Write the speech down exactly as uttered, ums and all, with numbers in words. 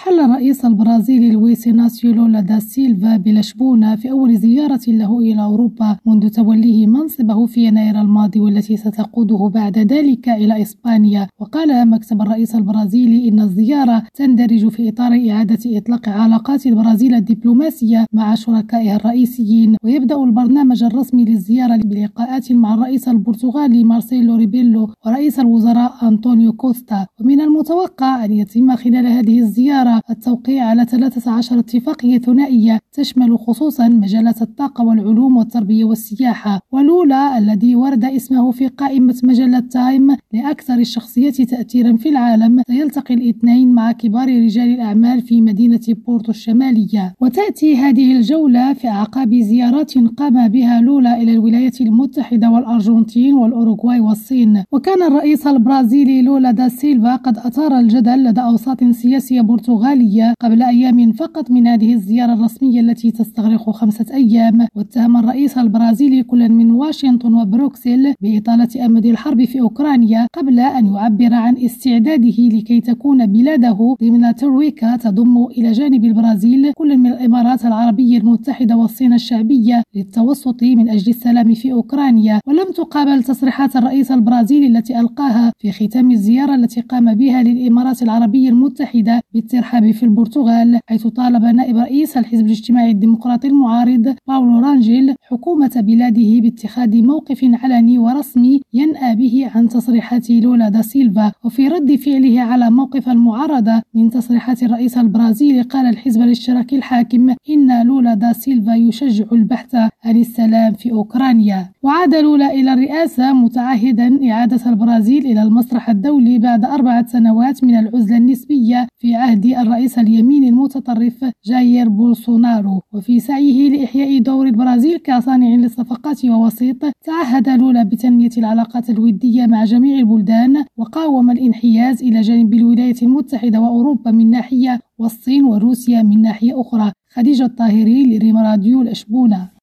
حل الرئيس البرازيلي لويس إناسيو لولا دا سيلفا بلشبونة في أول زيارة له إلى أوروبا منذ توليه منصبه في يناير الماضي، والتي ستقوده بعد ذلك إلى إسبانيا. وقال مكتب الرئيس البرازيلي إن الزيارة تندرج في إطار إعادة إطلاق علاقات البرازيل الدبلوماسية مع شركائها الرئيسيين. ويبدأ البرنامج الرسمي للزيارة بلقاءات مع الرئيس البرتغالي مارسيلو ريبيلو ورئيس الوزراء أنطونيو كوستا. ومن المتوقع أن يتم خلال هذه الزيارة التوقيع على ثلاثة عشر اتفاقية ثنائية تشمل خصوصا مجالات الطاقة والعلوم والتربية والسياحة. ولولا الذي ورد اسمه في قائمة مجلة تايم لأكثر الشخصيات تأثيرا في العالم سيلتقي الاثنين مع كبار رجال الأعمال في مدينة بورتو الشمالية. وتأتي هذه الجولة في أعقاب زيارات قام بها لولا إلى الولايات المتحدة والأرجنتين والأوروغواي والصين. وكان الرئيس البرازيلي لولا دا سيلفا قد أثار الجدل لدى أوساط سياسية برتغالية قبل أيام فقط من هذه الزيارة الرسمية التي تستغرق خمسة أيام. واتهم الرئيس البرازيلي كل من واشنطن وبروكسل بإطالة أمد الحرب في أوكرانيا قبل أن يعبر عن استعداده لكي تكون بلاده ضمن ترويكا تضم إلى جانب البرازيل كل من الإمارات العربية المتحدة والصين الشعبية للتوسط من أجل السلام في أوكرانيا. ولم تقابل تصريحات الرئيس البرازيلي التي ألقاها في ختام الزيارة التي قام بها للإمارات العربية المتحدة بالترحاب في البرتغال، حيث طالب نائب رئيس الحزب الاجتماعي الديمقراطي المعارض باولو رانجيل حكومة بلاده باتخاذ موقف علني ورسمي ينأى به عن تصريحات لولا دا سيلفا. وفي رد فعله على موقف المعارضة من تصريحات الرئيس البرازيلي قال الحزب الاشتراكي الحاكم إن لولا دا سيلفا يشجع البحث عن السلام في أوكرانيا. وعاد لولا إلى الرئاسة متعهدا إعادة البرازيل إلى المسرح الدولي بعد أربعة سنوات من العزلة النسبية في عهد الرئيس اليميني المتطرف جاير بولسونارو. وفي سعيه لإحياء دور البرازيل كصانع للصفقات ووسيط تعهد لولا بتنمية العلاقات الودية مع جميع البلدان، وقاوم الانحياز إلى جانب الولايات المتحدة وأوروبا من ناحية والصين وروسيا من ناحية أخرى. خديجة الطاهري لريم راديو الأشبونة.